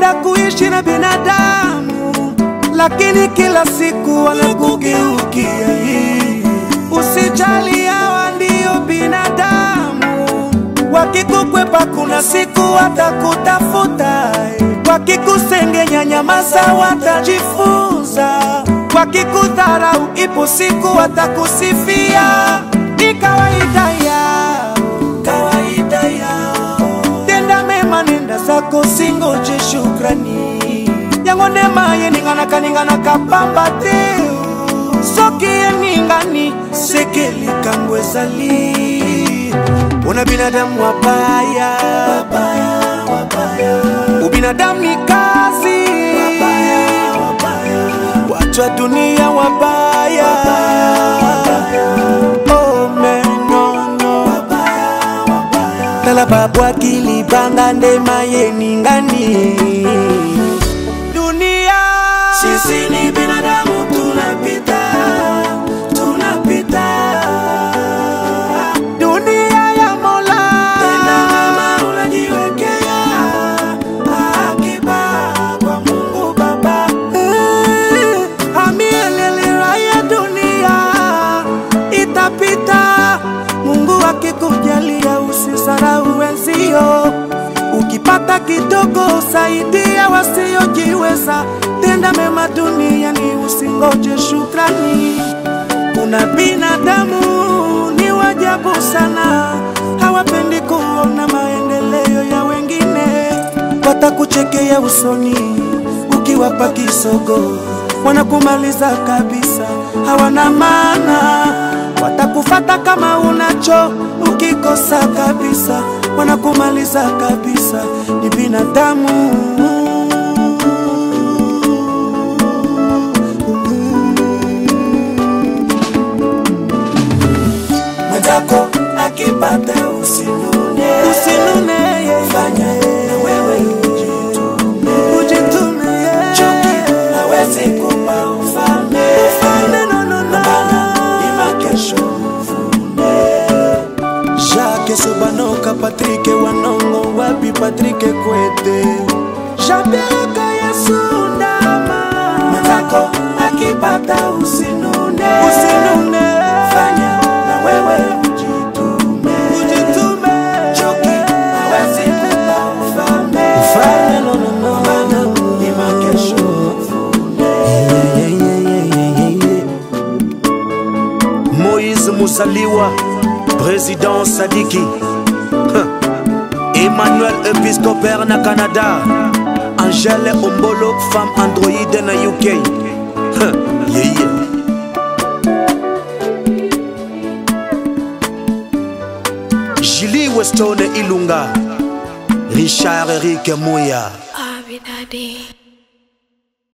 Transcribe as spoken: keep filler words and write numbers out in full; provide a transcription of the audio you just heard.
Unapenda kuishi na binadamu, lakini kila siku wanakugeukia. Usijali, hawa ndio binadamu. Wakikukwepa kuna siku watakutafuta. Wakikusengenya nyamaza, watajifunza. Wakikudharau ipo siku watakusifia. Ni kawaida yao, kawaida yao. Tenda mema nenda zako, singoje shukrani. Yangonde maye ningana kaningana kapamba teo. Soki ya ningani sekeli kangwezali. Una binadamu wabaya, wabaya, wabaya. Ubinadamu ni kazi, wabaya, wabaya. Watu wa dunia wabaya, wabaya. Oh man, no, no. Wabaya, wabaya. Tala babu akili banga ndema ye ningani. Dunia sisi ni binadamu, tunapita, tunapita. Dunia ya Mola, tena mama unajiwekea akiba kwa Mungu Baba. Eh, amielelera ya dunia itapita. Mungu akikujalia usisahau wenzio. Ukipata kidogo saidia wasiojiweza. Tenda mema duniani, usingoje shukrani. Kuna binadamu ni wajabu sana, hawapendi kuona maendeleo ya wengine. Watakuchekea usoni ukiwapa kisogo, wanakumaliza kabisa, hawana maana. Watakufata kama unacho, ukikosa kabisa wanakumaliza kabisa. Ni binadamu. Mwenzako akipata usinune, usinune. Fanya na wewe ujitume, ujitume. Chuki hawezi kupa ufalme, ufalme no no no. Ima kesho ufune. Jacques Sobanoka, Patrick Wanongo, wapi Patrick Kwete, Jean-Pierre Kayesu Ndama. Mwenzako akipata usinune, usinune. Fanya na wewe ujitume, ujitume. Chuki hawezi kupa ufalme, ufalme no no no. Ima kesho ufune. Moïse Musaliwa, Président Sadiki, Emmanuel Episcopère na Canada, Angèle Ombolo, femme androïde na U K. Yeah, yeah. Julie Weston Ilunga, Richard Eric Mouya. Abidadi.